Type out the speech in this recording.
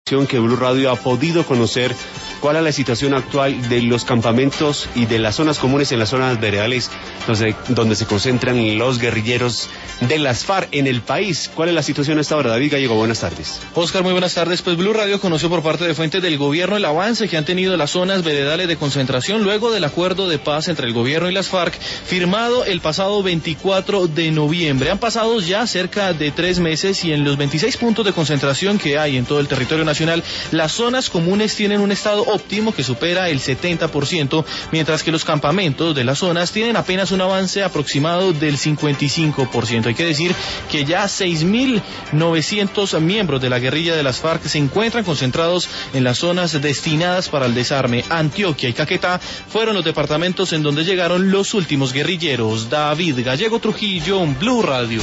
Que Blue Radio ha podido conocer cuál es la situación actual de los campamentos y de las zonas comunes en las zonas veredales donde se concentran los guerrilleros de las FARC en el país. ¿Cuál es la situación hasta ahora? David Gallego, buenas tardes. Oscar, muy buenas tardes. Pues Blue Radio conoció por parte de fuentes del gobierno el avance que han tenido las zonas veredales de concentración luego del acuerdo de paz entre el gobierno y las FARC firmado el pasado 24 de noviembre. Han pasado ya cerca de 3 meses y en los 26 puntos de concentración que hay en todo el territorio nacional, las zonas comunes tienen un estado óptimo que supera el 70%, mientras que los campamentos de las zonas tienen apenas un avance aproximado del 55%. Hay que decir que ya 6.900 miembros de la guerrilla de las FARC se encuentran concentrados en las zonas destinadas para el desarme. Antioquia y Caquetá fueron los departamentos en donde llegaron los últimos guerrilleros. David Gallego Trujillo, Blue Radio.